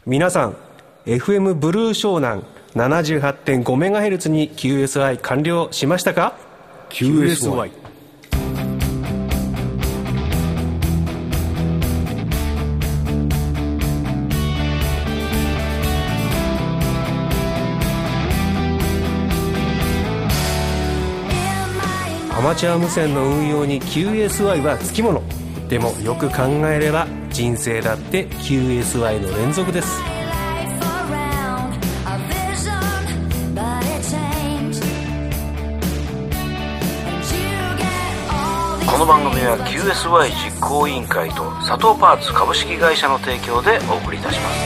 皆さん FM ブルー湘南 78.5MHz に QSI 完了しましたか？ QSI。アマチュア無線の運用に QSI はつきもの。でもよく考えれば人生だって QSI の連続です。 この番組は QSY 実行委員会と佐藤パーツ株式会社の提供でお送りいたします。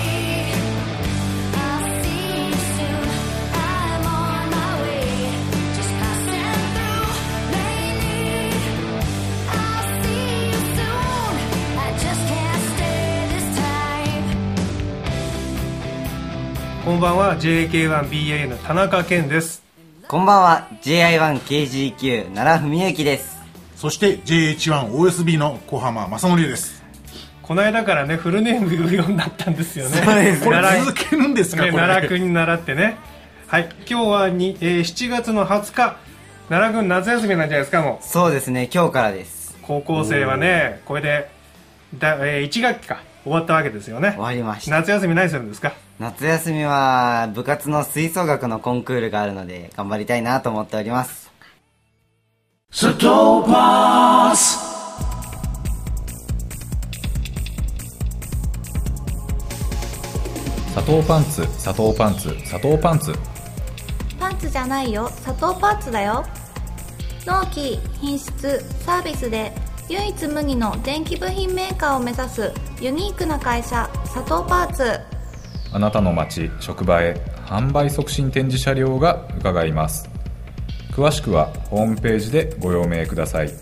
こんばんは JK1BA の田中健です。 こんばんは JI1KGQ 奈良文之です。 そして JH1OSB の小浜正則です。 この間からねフルネーム言うようになったんですよね。 そうです。これ続けるんですか、 ね、 これ奈良君に習ってね。はい、今日は7月の20日奈良君夏休みなんじゃないですか。もうそうですね、今日からです。 高校生はねこれで1学期か終わったわけですよね。 終わりました。 夏休み何するんですか？ 夏休みは部活の吹奏楽のコンクールがあるので頑張りたいなと思っております。 佐藤パーツ。 佐藤パンツ、佐藤パンツ、佐藤パンツ。 パンツじゃないよ、佐藤パーツだよ。納期、品質、サービスで唯一無二の電気部品メーカーを目指すユニークな会社、佐藤パーツ。 あなたの街、職場へ販売促進展示車両が伺います。詳しくはホームページでご用命ください。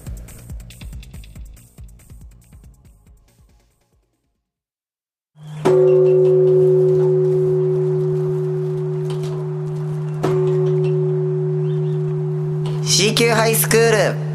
CQ ハイスクール。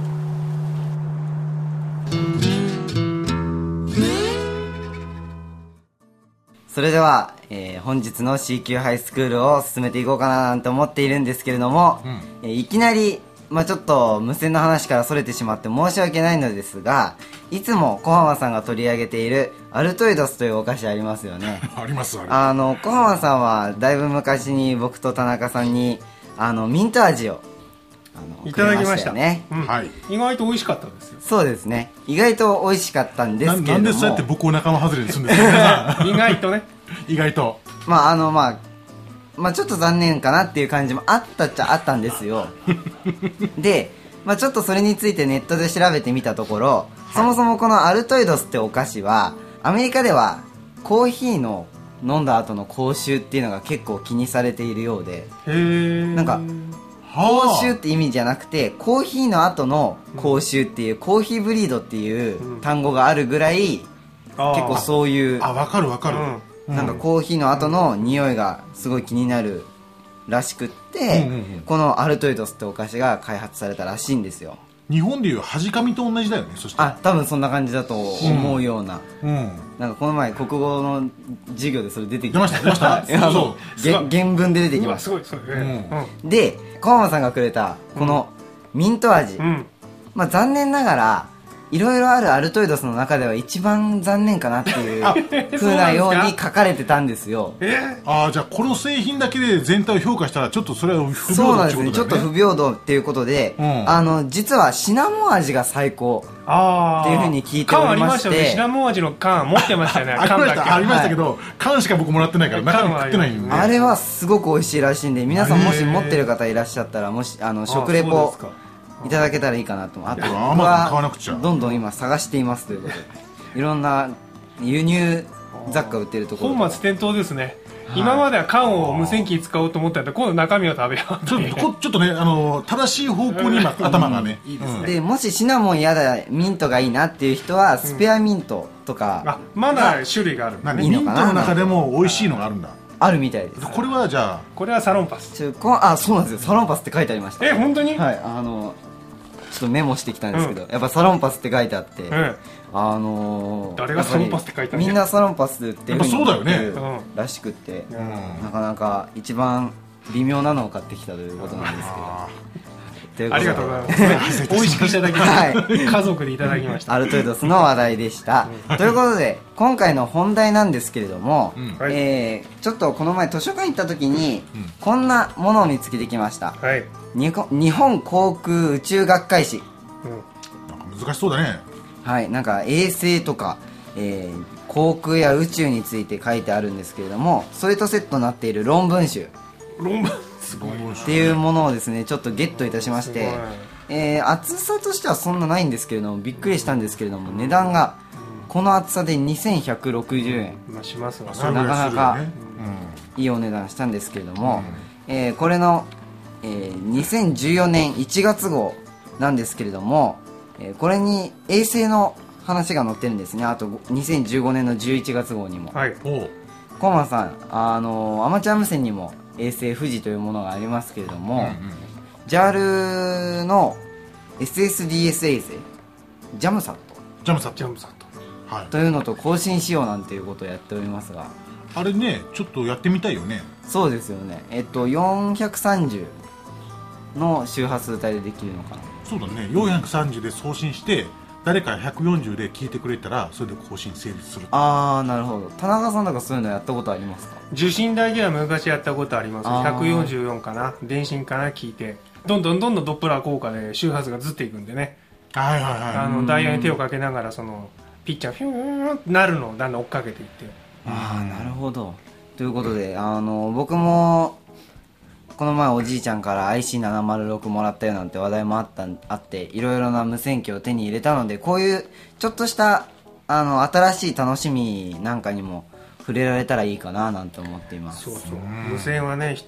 それでは、本日の CQ ハイスクールを進めていこうかななんて思っているんですけれども、いきなり、ちょっと無線の話からそれてしまって申し訳ないのですが、いつも小浜さんが取り上げているアルトイドスというお菓子ありますよね。 あります。 小浜さんはだいぶ昔に僕と田中さんにミント味をいただきましたね。 はい。 意外と美味しかったんですよ。 そうですね、意外と美味しかったんですけれども、 なんでそうやって僕を仲間外れにするんですか？ 意外とね意外とちょっと残念かなっていう感じもあったっちゃあったんですよ。で、ちょっとそれについてネットで調べてみたところ、そもそもこのアルトイドスってお菓子はアメリカではコーヒーの飲んだ後の口臭っていうのが結構気にされているようで、 なんか口臭って意味じゃなくてコーヒーの後の口臭っていう、コーヒーブリードっていう単語があるぐらい、結構そういうわかるわかる、 なんかコーヒーの後の匂いがすごい気になるらしくって、このアルトイドスってお菓子が開発されたらしいんですよ。 日本でいうはじかみと同じだよね。そして多分そんな感じだと思うような、なんかこの前国語の授業でそれ出てきました。 出ましたそう原文で出てきました。で、小浜さんがくれたこのミント味、残念ながらいろいろあるアルトイドスの中では一番残念かなっていう風なように書かれてたんですよ。 じゃあこの製品だけで全体を評価したらちょっとそれは不平等ってことだよね。 そうなんですね、ちょっと不平等っていうことで、実はシナモン味が最高っていう風に聞いておりまして、 缶ありましたよね。シナモン味の缶持ってましたよね。 ありましたけど、缶しか僕もらってないから中身食ってないんで、 あれはすごく美味しいらしいんで、皆さんもし持ってる方いらっしゃったら、もし食レポいただけたらいいかなと。あと僕はどんどん今探していますということで、いろんな輸入雑貨売ってるところ、 本末転倒ですね。今までは缶を無線機使おうと思ったんで、今度中身を食べようという。 ちょっとね、正しい方向に今頭がね、いいですね。 で、もしシナモンやだミントがいいなっていう人はスペアミントとか、 まだ種類がある。 ミントの中でも美味しいのがあるんだ。 あるみたいです。 これはじゃあこれはサロンパス。 そうなんですよ、サロンパスって書いてありました。 本当に？ はい、 ちょっとメモしてきたんですけど、やっぱサロンパスって書いてあって、 誰がサロンパスって書いたんみんなサロンパスっていう風にそうだよねらしくって、なかなか一番微妙なのを買ってきたということなんですけど、 ありがとうございます美味しくいただきました、家族でいただきました。 アルトイドスの話題でした、ということで今回の本題なんですけれども、ちょっとこの前図書館行った時に、こんなものを見つけてきました、日本航空宇宙学会誌、 なんか難しそうだね。 はい、なんか衛星とか、航空や宇宙について書いてあるんですけれども、それとセットになっている論文集っていうものをですねちょっとゲットいたしまして、厚さとしてはそんなないんですけれども、びっくりしたんですけれども、値段がこの厚さで2160円、 しますなかなかいいお値段したんですけれども、これの、2014年1月号なんですけれども、これに衛星の話が載ってるんですね。あと2015年の11月号にも、コーマンさん、アマチュア無線にも衛星富士というものがありますけれども、JAL の SSDS 衛星ジャムサットというのと交信しようなんていうことをやっておりますが、 あれねちょっとやってみたいよね。 そうですよね。430の周波数帯でできるのかな。 そうだね、430で送信して誰か140で聞いてくれたらそれで更新成立する。 ああ、なるほど。田中さんとかそういうのやったことありますか？ 受信台では昔やったことあります。144かな、電信かな、聞いてどんどんドップラー効果で周波数がずっていくんでね、 はいはいはい、 ダイヤに手をかけながらそのピッチャーフィューンってなるのをだんだん追っかけていって、 ああ、なるほど。ということで、僕もこの前おじいちゃんから IC706 もらったよなんて話題もあって、いろいろな無線機を手に入れたので、こういうちょっとした新しい楽しみなんかにも触れられたらいいかななんて思っています。 そうそう、無線はね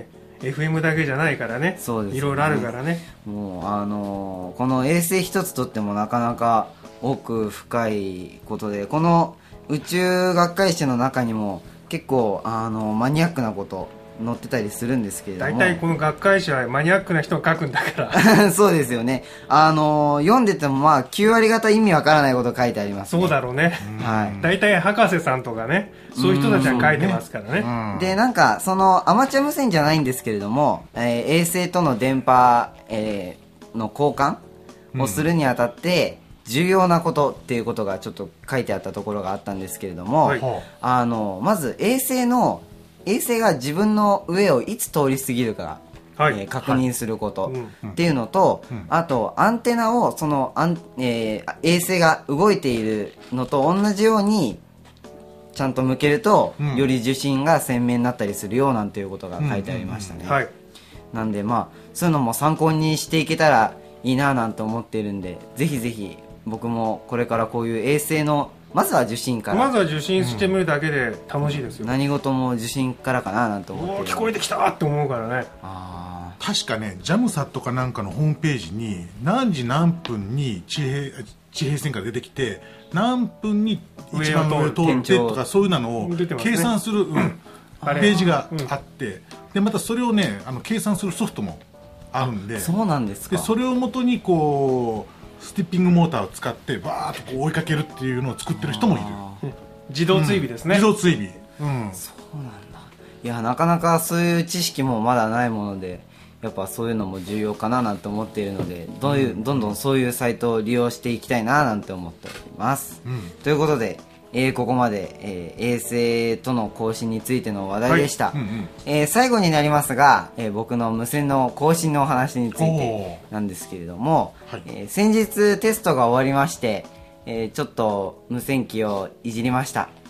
FM だけじゃないからね、 そうですね、 いろいろあるからね。 もうこの衛星一つとってもなかなか奥深いことで、この宇宙学会誌の中にも結構マニアックなこと載ってたりするんですけれども、 大体この学会誌はマニアックな人が書くんだからそうですよね。読んでてもまあ9割方意味わからないこと書いてありますね。 そうだろうね、はい、大体博士さんとかね、そういう人たちは書いてますからね。 で、なんかそのアマチュア無線じゃないんですけれども、衛星との電波、の交換をするにあたって重要なことっていうことがちょっと書いてあったところがあったんですけれども、まず衛星が自分の上をいつ通り過ぎるか、確認することっていうのと、あとアンテナをその衛星が動いているのと同じようにちゃんと向けると、より受信が鮮明になったりするよなんていうことが書いてありましたね。なんでまあそういうのも参考にしていけたらいいななんて思っているんで、ぜひぜひ僕もこれからこういう衛星のまずは受信から、 まずは受信してみるだけで楽しいですよ、 何事も受信からかななんて思って、 聞こえてきたって思うからね。 確かね、ジャムサットかなんかのホームページに何時何分に地平線から出てきて何分に一番上を通ってとか、そういうのを計算する、ページがあって、でまたそれをね計算するソフトもあるんで、 そうなんですか。 でそれをもとにこうスティッピングモーターを使ってバーッとこう追いかけるっていうのを作ってる人もいる。 自動追尾ですね、 自動追尾、 そうなんだ。いや、なかなかそういう知識もまだないもので、やっぱそういうのも重要かななんて思っているので、どんどんそういうサイトを利用していきたいななんて思っております、ということで、ここまで、衛星との更新についての話題でした、最後になりますが、僕の無線の更新のお話についてなんですけれども、先日テストが終わりまして、ちょっと無線機をいじりました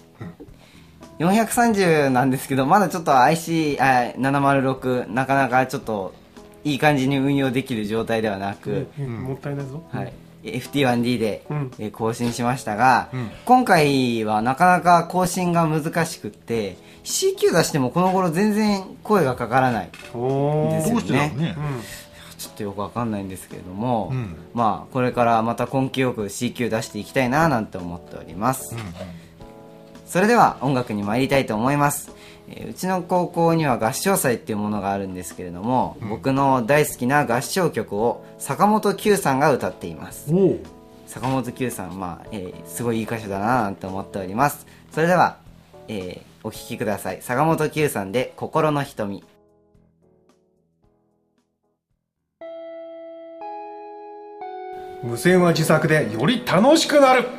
、430なんですけど、まだちょっと IC706 なかなかちょっといい感じに運用できる状態ではなく、 もったいないぞ、 FT1D で、更新しましたが、今回はなかなか更新が難しくって、CQ 出してもこの頃全然声がかからないんですよね。 どうしてだろうね、 ちょっとよくわかんないんですけれども、まあこれからまた根気よく CQ 出していきたいななんて思っております、 それでは音楽に参りたいと思います。うちの高校には合唱祭っていうものがあるんですけれども、僕の大好きな合唱曲を坂本九さんが歌っています。坂本九さん、すごいいい歌手だななんて思っております。それでは、お聴きください。坂本九さんで心の瞳。 無線は自作でより楽しくなる。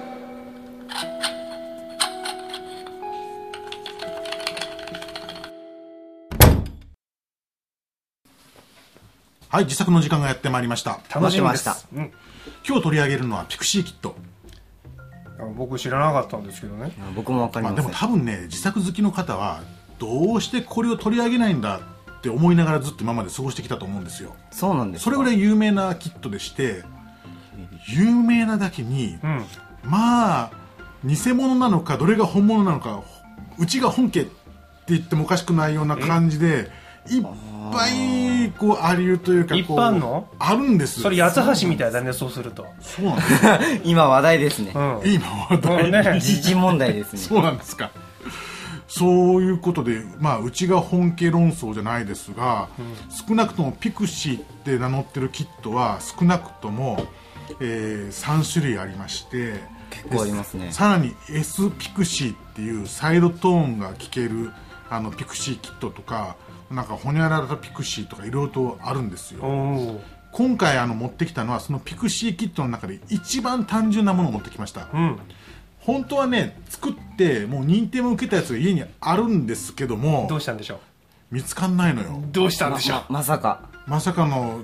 はい、自作の時間がやってまいりました。 楽しみです。 今日取り上げるのはピクシーキット。 僕知らなかったんですけどね。 僕も分かりません。 でも多分ね、自作好きの方はどうしてこれを取り上げないんだって思いながらずっと今まで過ごしてきたと思うんですよ。 そうなんですか。 それぐらい有名なキットでして、有名なだけに、まあ偽物なのかどれが本物なのか、うちが本家って言ってもおかしくないような感じでいっぱいこうありうというか、 一般のあるんです。 それ八つ橋みたいだね。そうするとそうなんです今話題ですね。 今話題、 時事問題ですね。 そうなんですか。そういうことで、うちが本家論争じゃないですが、少なくともピクシーって名乗ってるキットは少なくとも、3種類ありまして、 結構ありますね。 さらに S ピクシーっていうサイドトーンが聴けるピクシーキットとか、なんかホニャララピクシーとかいろいろとあるんですよ。今回持ってきたのはそのピクシーキットの中で一番単純なものを持ってきました。本当はね、作ってもう認定も受けたやつが家にあるんですけども、 どうしたんでしょう。 見つかんないのよ。 どうしたんでしょう。 まさかの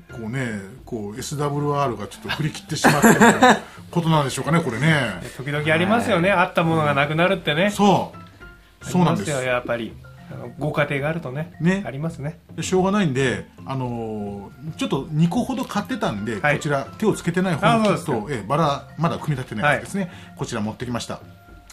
SWR がちょっと振り切ってしまったということなんでしょうかね、これね。 時々ありますよね、あったものがなくなるってね。 そうなんですよ。 やっぱりご家庭があるとね、ありますね。 しょうがないんで、ちょっと2個ほど買ってたんで、こちら手をつけてない方のキットをまだ組み立てないやつですね、こちら持ってきました。こ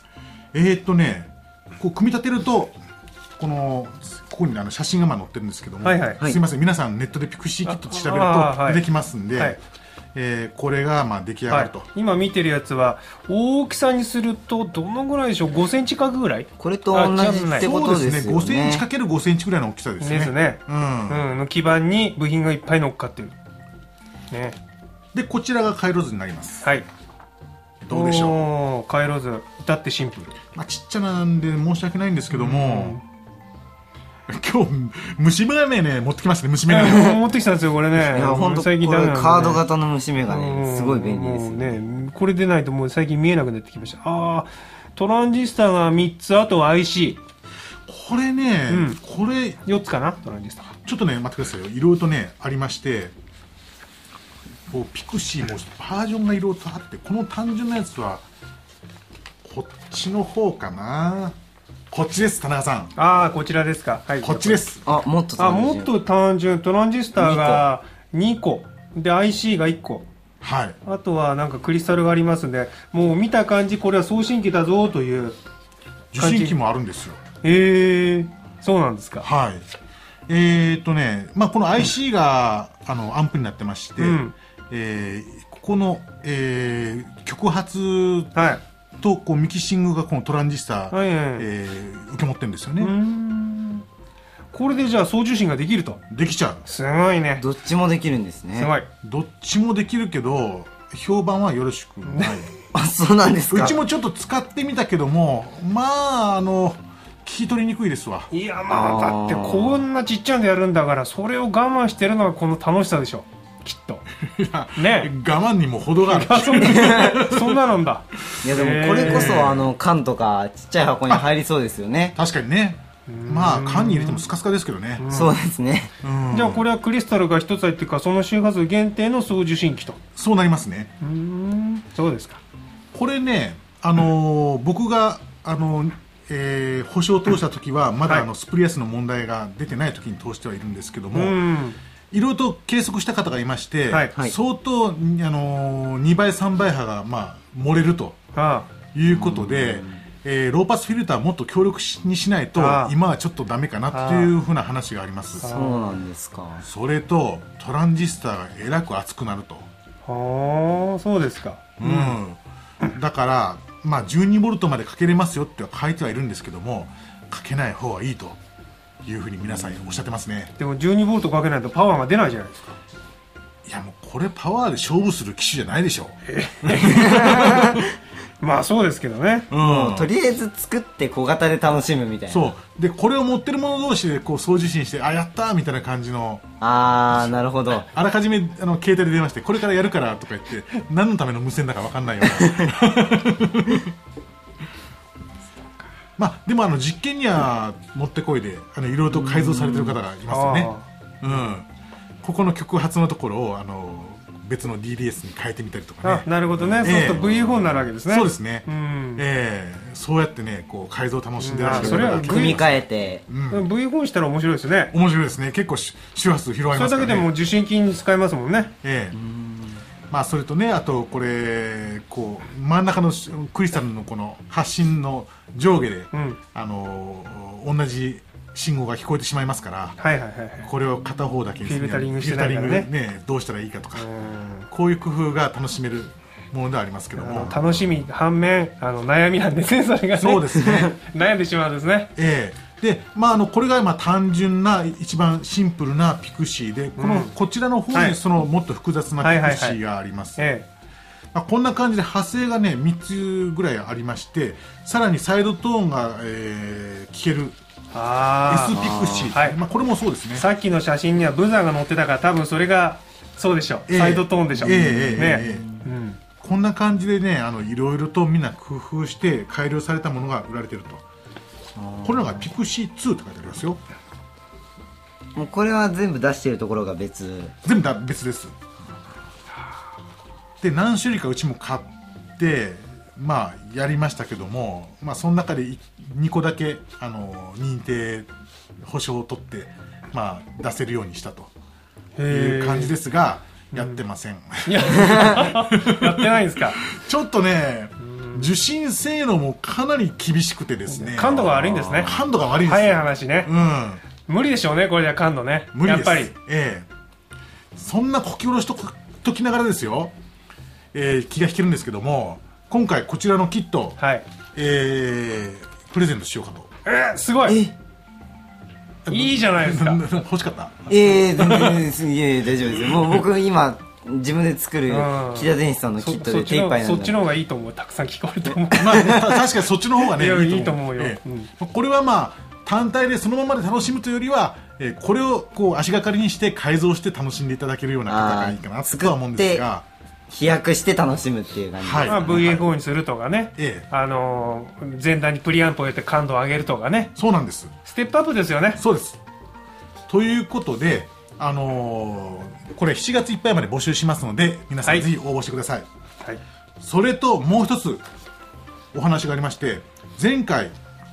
う組み立てるとここに写真が載ってるんですけども、すいません、皆さんネットでピクシーキット調べると出てきますんで、これが出来上がると。 今見てるやつは大きさにするとどのぐらいでしょう。5センチ角ぐらい。 これと同じってことですよね。 そうですね、5センチかける5センチぐらいの大きさですね。 ですね。の基板に部品がいっぱい乗っかってる。ね。 でこちらが回路図になります。 はい。 どうでしょう。回路図、至ってシンプル。 ちっちゃなんで申し訳ないんですけども。今日虫眼鏡ね持ってきましたね。虫眼鏡持ってきたんですよ、これね。 本当これカード型の虫眼鏡すごい便利ですね。これでないともう最近見えなくなってきました。トランジスタが3つ、あと IC。 これね、これ 4つかな、トランジスタ。 ちょっとね待ってくださいよ。いろいろとねありまして、ピクシーもバージョンがいろいろとあって、この単純なやつはこっちの方かな。こっちです、田中さん。 こちらですか。はい、 こっちです。 もっと単純。トランジスタが2個で IC が1個。 はい。 あとはなんかクリスタルがありますんで、もう見た感じこれは送信機だぞという受信機もあるんですよ。 そうなんですか。 はい。この IC がアンプになってまして、ここの、極発とミキシングがこのトランジスタ、受け持ってるんですよね。 これでじゃあ送受信ができると。 できちゃう。 すごいね。 どっちもできるんですね。 すごい。 どっちもできるけど評判はよろしくない。 そうなんですか。 うちもちょっと使ってみたけども、聞き取りにくいですわ。 いやだってこんなちっちゃいのでやるんだから、それを我慢してるのがこの楽しさでしょ、きっと。 ね、我慢にも程がある。 そんななんだ。 いやでもこれこそ缶とかちっちゃい箱に入りそうですよね。 確かにね。缶に入れてもスカスカですけどね。 そうですね。 じゃあこれはクリスタルが一つ入っていうか、その周波数限定の送受信機と。 そうなりますね。 そうですか。 これね、僕が保証を通した時はまだスプリアスの問題が出てない時に通してはいるんですけども、いろいろと計測した方がいまして、相当2倍3倍波が漏れるということで、ローパスフィルターもっと強力にしないと今はちょっとダメかなというふうな話があります。 そうなんですか。 それとトランジスタがえらく熱くなると。 そうですか。 だからまあ、12ボルトまでかけれますよって書いてはいるんですけども、かけない方がいいというふうに皆さんおっしゃってますね。 でも12ボルトかけないとパワーが出ないじゃないですか。 いやもうこれパワーで勝負する機種じゃないでしょまあそうですけどね、 とりあえず作って小型で楽しむみたいな。 そうで、これを持ってる者同士でこう送受信して、あ、やったーみたいな感じの、 なるほど。 あらかじめ携帯で電話して、これからやるからとか言って、何のための無線だか分かんないようなまあでも実験にはもってこいでいろいろと改造されてる方がいますよね。ここの曲発のところを別の DDS に変えてみたりとかね。 なるほどね、そうすると VF4 になるわけですね。 そうですね、そうやってねこう改造を楽しんでらっしゃる。 それは組み替えて、 VF4 したら面白いですね。 面白いですね。結構周波数広がりますからね。 それだけでも受信機に使えますもんね。 まあそれとね、あとこれこう真ん中のクリスタルのこの発信の上下で、同じ信号が聞こえてしまいますから、これを片方だけにフィルタリングしてないからね、どうしたらいいかとか、こういう工夫が楽しめるものではありますけども、 楽しみ反面悩みなんですね、それがね。 そうですね悩んでしまうんですね。 で、これが単純な一番シンプルなピクシーで、こちらの方にそのもっと複雑なピクシーがあります。こんな感じで派生がね3つぐらいありまして、さらにサイドトーンが、聞けるS ピクシー、これもそうですね。 さっきの写真にはブザーが載ってたから、多分それがそうでしょう、サイドトーンでしょう。 こんな感じでねいろいろとみんな工夫して改良されたものが売られてると。これのがピクシー2って書いてありますよ。 もうこれは全部出してるところが別。 全部別です。で何種類かうちも買ってやりましたけども、その中で2個だけ認定保証を取って、出せるようにしたという感じですが、やってません。 やってないんですか。 ちょっとね受信性能もかなり厳しくてですね、 感度が悪いんですね。 感度が悪いんですよ。 早い話ね、無理でしょうね、これじゃ感度ね。 無理です。 やっぱり、 そんなこき下ろしときながらですよ、気が引けるんですけども、今回こちらのキット、プレゼントしようかと。 すごい、いいじゃないですか。 欲しかった？ 全然大丈夫ですよ。もう僕今自分で作る木田電子さんのキットで手一杯なんで。 そっちの方がいいと思う。たくさん聞こえると思う。 確かにそっちの方がねいいと思うよ。 これは単体でそのままで楽しむというよりは、これをこう足がかりにして改造して楽しんでいただけるような方がいいかなとは思うんですが、 飛躍して楽しむっていう感じで、 VF4 にするとかね、前段にプリアンプを入れて感度を上げるとかね。 そうなんです。 ステップアップですよね。 そうです。ということで、これ7月いっぱいまで募集しますので、皆さんぜひ応募してください。それともう一つお話がありまして、前回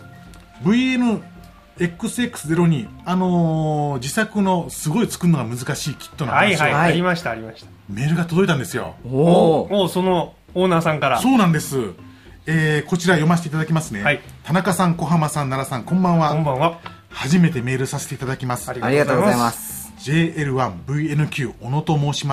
VN-XX02、自作のすごい作るのが難しいキットの話を、 ありましたありました。 メールが届いたんですよ。 そのオーナーさんから。 そうなんです。こちら読ませていただきますね。田中さん、小浜さん、奈良さん、こんばんは。 こんばんは。 初めてメールさせていただきます。 ありがとうございます。 JL1VNQ 小野と申します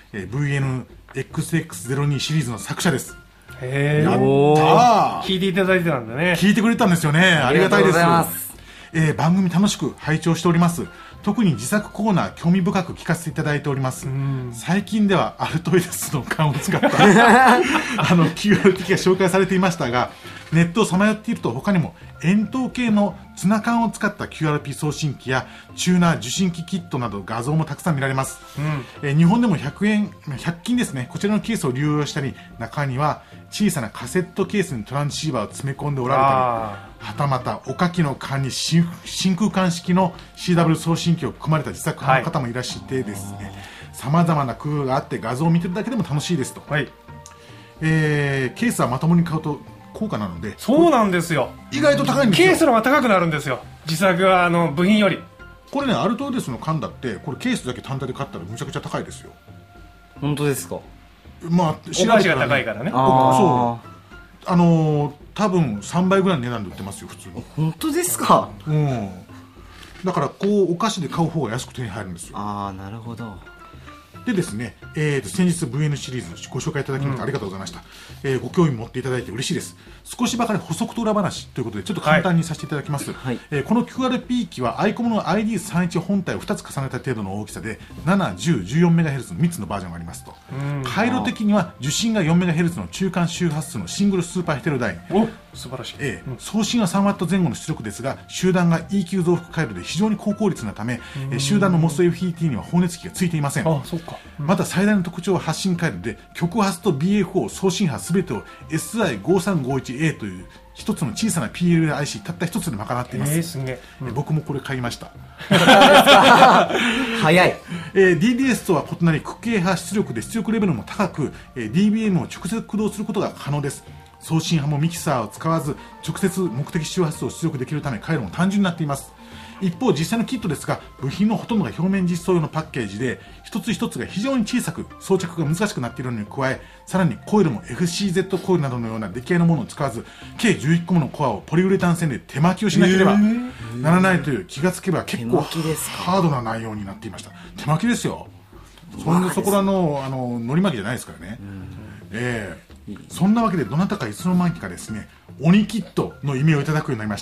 。VN-XX02 シリーズの作者です。 やったー。聞いていただいてたんだね。 聞いてくれたんですよね。ありがたいです。番組楽しく拝聴しております。特に自作コーナー興味深く聞かせていただいております。最近ではアルトイドスの缶を使ったQRT が紹介されていましたが、ネットをさまよっていると他にも円筒形のツナ缶を使った QRP 送信機やチューナー受信機キットなど画像もたくさん見られます。日本でも100均ですね、こちらのケースを利用したり、中には小さなカセットケースにトランシーバーを詰め込んでおられたり、はたまたおかきの缶に真空管式の CW 送信機を組まれた自作派の方もいらっしゃってですね、さまざまな工夫があって画像を見てるだけでも楽しいですと。ケースはまともに買うと高価なので。 そうなんですよ。 意外と高いんですよ。 ケースの方が高くなるんですよ、自作は部品より。 これね、アルトイドスの缶だってこれケースだけ単体で買ったらむちゃくちゃ高いですよ。 本当ですか？ お菓子が高いからね。 多分3倍ぐらいの値段で売ってますよ、普通に。 本当ですか？ だからこうお菓子で買う方が安く手に入るんですよ。 なるほど。 でですね、先日 VN シリーズご紹介いただきましてありがとうございました、ご興味持っていただいて嬉しいです。少しばかり補足と裏話ということでちょっと簡単にさせていただきます、はい。この QRP 機はアイコムの ID31 本体を2つ重ねた程度の大きさで7、10、14MHz の3つのバージョンがありますと。回路的には受信が 4MHz の中間周波数のシングルスーパーヘテロダイン、 素晴らしい。 送信は 3W 前後の出力ですが、集団が EQ 増幅回路で非常に高効率なため、集団の MOSFET には放熱器がついていません。 そうか。 また最大の特徴は発信回路で、極発と BFO 送信波すべてを SI5351A という一つの小さな PLIC たった一つで賄っています。 すげえ。 僕もこれ買いました。 早い。 DDS とは異なり、区形波出力で出力レベルも高く、DBM を直接駆動することが可能です。送信波もミキサーを使わず直接目的周波数を出力できるため回路も単純になっています。一方実際のキットですが、部品のほとんどが表面実装用のパッケージで、一つ一つが非常に小さく装着が難しくなっているのに加え、さらにコイルも FCZ コイルなどのような出来合いのものを使わず、計11個ものコアをポリウレタン線で手巻きをしなければならないという、気がつけば結構ハードな内容になっていました。手巻きですよ。そこらののり巻きじゃないですからね。そんなわけでどなたかいつの間にかですね、鬼キットの異名をいただくようになりました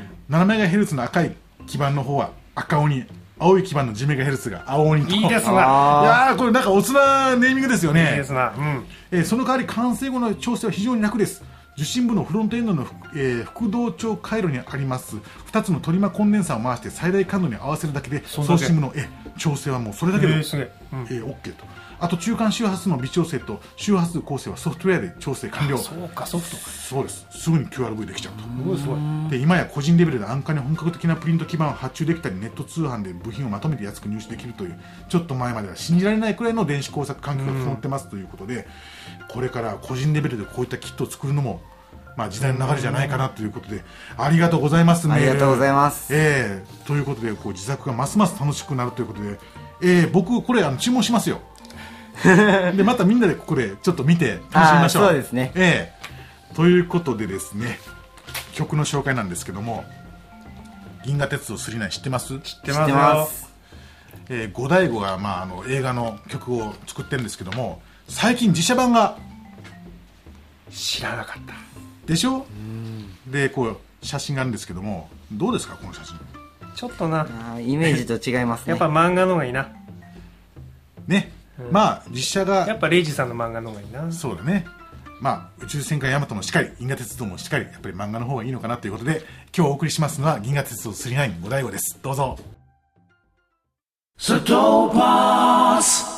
。7MHz の赤い基板の方は赤鬼、青い基板の 10MHz が青鬼と。 いいですな。 いやー、これなんかおつなネーミングですよね。 いいですな。 その代わり完成後の調整は非常に楽です。受信部のフロントエンドの、副同調回路にあります2つのトリマコンデンサーを回して最大感度に合わせるだけで、送信部の調整はもうそれだけで OK と。あと中間周波数の微調整と周波数構成はソフトウェアで調整完了。 そうか、ソフト。 そうです。すぐに QRV できちゃうと。すごい。で、今や個人レベルで安価に本格的なプリント基板を発注できたり、ネット通販で部品をまとめて安く入手できるという、ちょっと前までは信じられないくらいの電子工作環境が整ってますということで、これから個人レベルでこういったキットを作るのも、時代の流れじゃないかなということで、ありがとうございますね。 ありがとうございます。 ということで、自作がますます楽しくなるということで、僕これ注文しますよ。でまたみんなでここでちょっと見て楽しみましょう。 そうですね。 ということでですね、曲の紹介なんですけども、銀河鉄道999知ってます？ 知ってます。 五大悟が、映画の曲を作ってるんですけども、最近実写版が知らなかったでしょ。で写真があるんですけども、どうですかこの写真。 ちょっとな、 イメージと違いますね。 やっぱ漫画の方がいいなね。実写がやっぱレイジさんの漫画の方がいいな。 そうだね。宇宙戦艦ヤマトもしっかり、銀河鉄道もしっかり、やっぱり漫画の方がいいのかなということで、今日お送りしますのは銀河鉄道999五大悟です。どうぞ。 佐藤パーツ。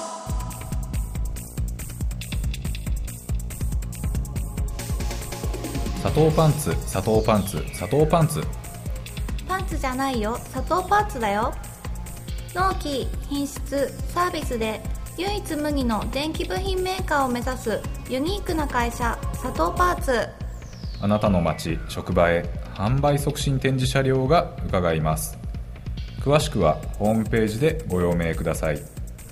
佐藤パンツ、佐藤パンツ、佐藤パンツ。 パンツじゃないよ、佐藤パーツだよ。納期、品質、サービスで唯一無二の電気部品メーカーを目指すユニークな会社、佐藤パーツ。 あなたの街、職場へ販売促進展示車両が伺います。詳しくはホームページでご用命ください。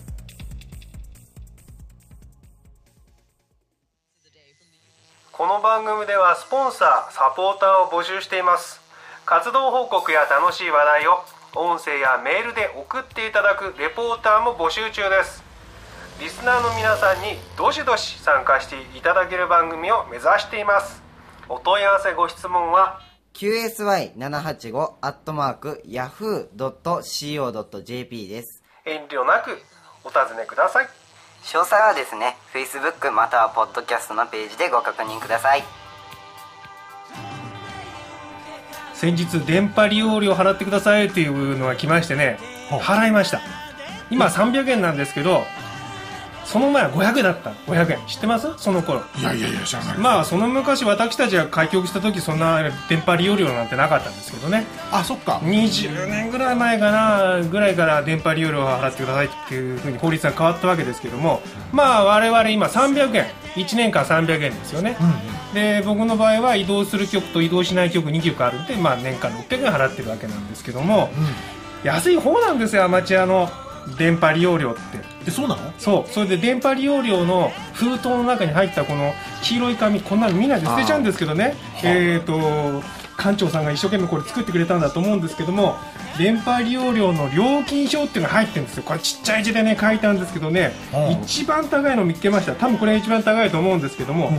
この番組ではスポンサー、サポーターを募集しています。活動報告や楽しい話題を音声やメールで送っていただくレポーターも募集中です。リスナーの皆さんにどしどし参加していただける番組を目指しています。お問い合わせご質問は qsy785@yahoo.co.jp です。 遠慮なくお尋ねください。 詳細はですね、 Facebook またはポッドキャストのページでご確認ください。 先日電波利用料払ってくださいっていうのが来ましてね、払いました。今300円なんですけど、その前は500円だった。500円知ってます？その頃。 いや知らない。 その昔私たちが開局した時、そんな電波利用料なんてなかったんですけどね。 そっか。 20年ぐらい前かなぐらいから電波利用料を払ってくださいっていう風に法律が変わったわけですけども、我々今300円、1年間300円ですよね。で僕の場合は移動する局と移動しない局2局あるんで、年間600円払ってるわけなんですけども、安い方なんですよ、アマチュアの電波利用料って。 そうなの？ そう。それで電波利用料の封筒の中に入ったこの黄色い紙、こんなのみんなで捨てちゃうんですけどね、 館長さんが一生懸命これ作ってくれたんだと思うんですけども、電波利用料の料金表っていうのが入ってるんですよ。これちっちゃい字でね書いたんですけどね、一番高いの見つけました。多分これが一番高いと思うんですけども、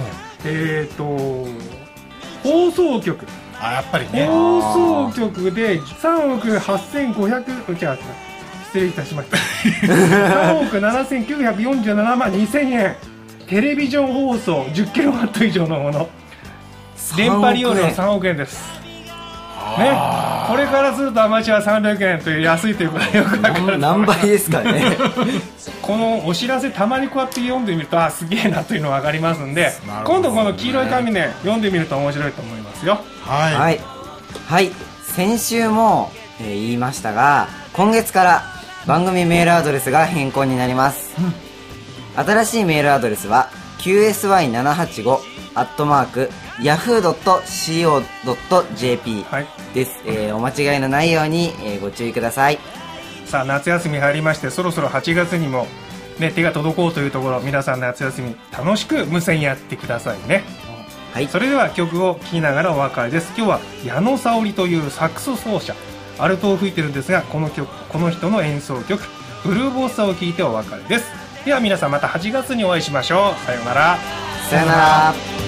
放送局、 やっぱりね、 放送局で3億8500、失礼いたしました3億7947万2000円、テレビジョン放送 10kW 以上のもの、電波利用料3億円ですね。これからするとアマチュア300円という安いということがよくわかる。 何倍ですかねこのお知らせたまにこうやって読んでみるとすげえなというのが分かりますんで、今度この黄色い紙ね読んでみると面白いと思いますよ。 はい、はい、先週も、言いましたが、今月から番組メールアドレスが変更になります、新しいメールアドレスは qsy785@yahoo.co.jp です、お間違いのないように、ご注意ください。 さあ夏休み入りまして、そろそろ8月にも、ね、手が届こうというところ、皆さん夏休み楽しく無線やってくださいね。はい、それでは曲を聴きながらお別れです。今日は矢野沙織というサックス奏者、アルトを吹いてるんですが、この人の演奏曲ブルーボッサを聴いてお別れです。では皆さんまた8月にお会いしましょう。さようなら。 さようなら。